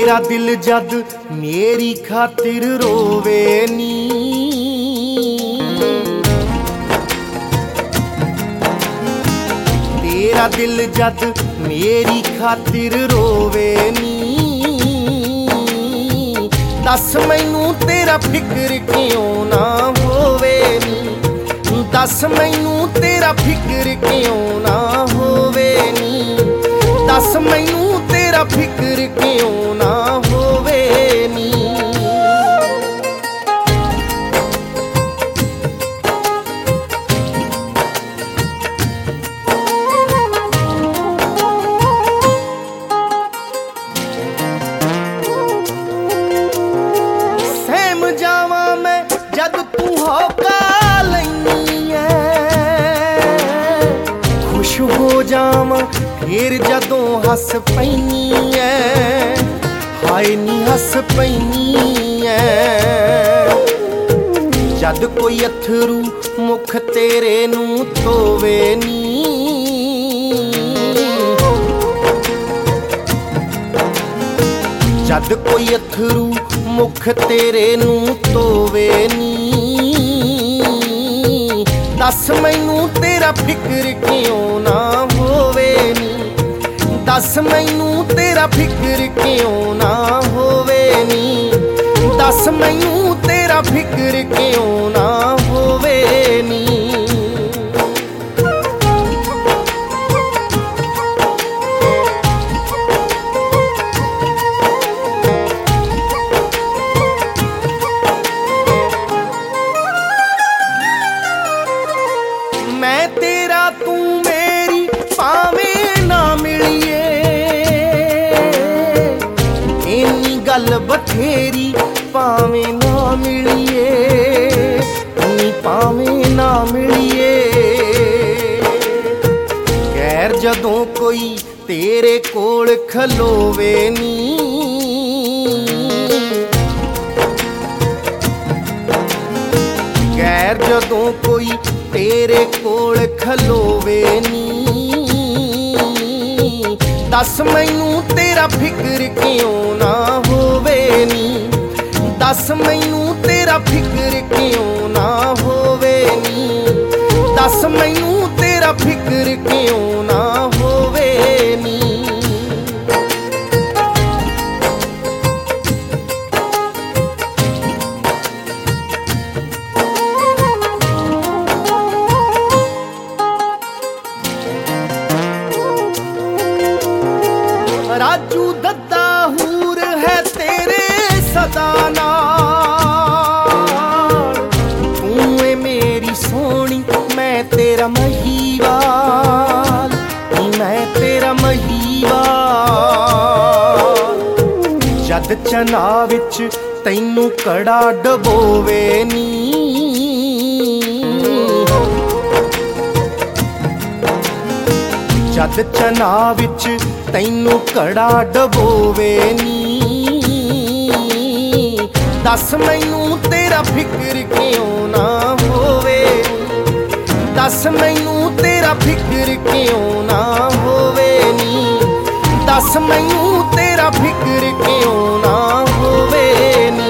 तेरा दिल जद मेरी खातिर रोवे नी, तेरा दिल जद मेरी खातिर रोवे नी, दस मैनू तेरा फिक्र क्यों ना होवे नी, दस मैनू तेरा फिक्र क्यों ना होवे नी, दस मैनू तेरा फिक्र क्यों ना होवे नी। सहम जावा मैं जद तू होका लैनी है, खुश हो जावा फिर जदों हस पैनी है, हाय नी हस पैनी है। जद कोई अथरू मुख तेरे नू धोवे नी, जद कोई अथरू मुख तेरे नू धोवे नी, दस मैनू तेरा फिक्र क्यों ना होवे नी, दस मैनू तेरा फिक्र क्यों ना होवे नी, दस मैनू तेरा फिक्र क्यों ना होवे नी। मैं तेरा तू मेरी पावे ना मिलिए, इन्नी गल बथेरी पावे ना मिलिए, इन्नी पावे ना मिलिए। गैर जदों कोई तेरे कोल खलोवे नी, गैर जदों कोई तेरे कोल खलोवे नी, दस मैनू तेरा फिक्र क्यों ना होवे नी, दस मैनू तेरा फिक्र क्यों ना होवे नी, दस मैनू तेरा फिक्र क्यों ना होवे नी। राजू दद्दा हूर है तेरे सदा नाल, तू है मेरी सोनी मैं तेरा महीवाल, मैं तेरा महीवाल। जद चना विच तैनू कड़ा डबोवे नी, जद चना विच तैनू कड़ा डबोवे नी, दस मैनू तेरा फिक्र क्यों ना होवे, दस मैनू तेरा फिक्र क्यों ना होवे नी, दस मैनू तेरा फिक्र क्यों ना होवे नी।